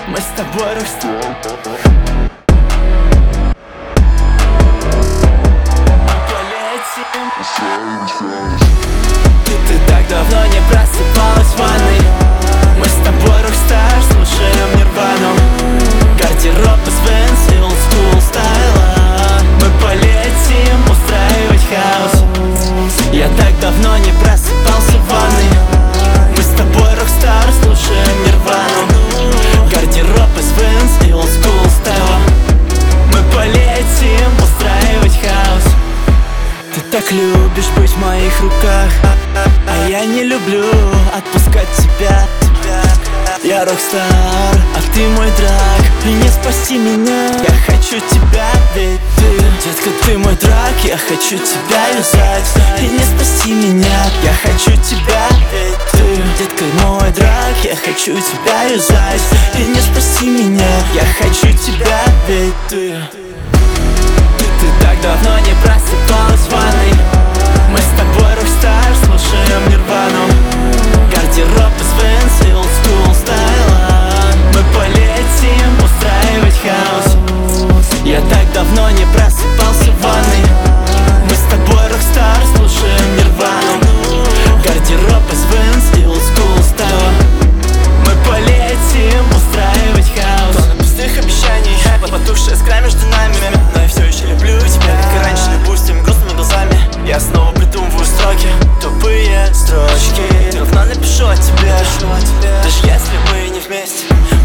Мы с тобой рокстар. Ты так давно не просыпалась в ванной. Мы с тобой рокстар, слушаем Нирвану. Гардероб из Vans и олдскул стайла. Мы полетим устраивать хаос. Я так давно не просыпался в ванной. Мы с тобой рокстар, слушаем Нирвану. Гардероб из Vans и олдскул стайла. Мы полетим устраивать хаос. Ты так любишь быть в моих руках, а я не люблю отпускать тебя. Я рокстар, а ты мой драг, и не спаси меня. Я хочу тебя, ведь ты, детка, ты мой драг. Я хочу тебя юзать, и не спаси меня. Я хочу тебя, ведь ты, детка, мой драг. Я хочу тебя юзать, и не спаси меня. Я хочу тебя, ведь ты. Ты так давно не просыпалась в ванной. Мы с тобой рокстар, слушаем Нирвану. Гардероб из Vans и олдскул стайла. Мы полетим устраивать хаос. Я так давно не просыпался в ванной. Мы с тобой рокстар, слушаем Нирвану. Гардероб из Vans и олдскул стайла. Мы полетим устраивать хаос. Тонны пустых обещаний, потухшая искра между нами. Но я все еще люблю тебя, как и раньше, любую с теми грустными глазами. Я снова придумываю строки, тупые строчки. Все равно напишу о тебе, даже если мы не вместе.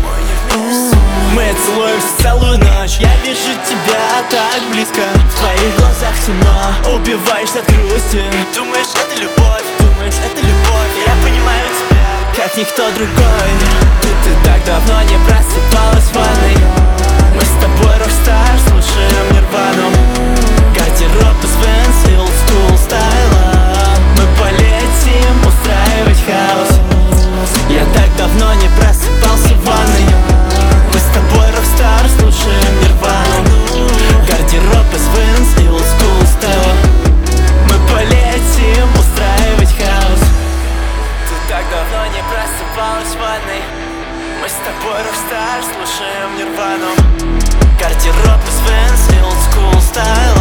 Мы целуемся целую ночь. Я вижу тебя так близко. В твоих глазах темно, убиваешься от грусти. Думаешь, это любовь, думаешь, это любовь. Я понимаю тебя, как никто другой. Ты так давно не просыпалась в ванной. Мы с тобой рокстар, слушаем Нирвану. Гардероб из Vans и олдскул стайла. Мы полетим устраивать хаос. Я так давно не просыпался в ванной. Мы с тобой рокстар, слушаем Нирвану. Гардероб из Vans и олдскул стайла. Мы полетим устраивать хаос. Ты так давно не просыпалась в ванной. Мы с тобой рокстар, слушаем Нирвану. Гардероб из Vans и олдскул стайла.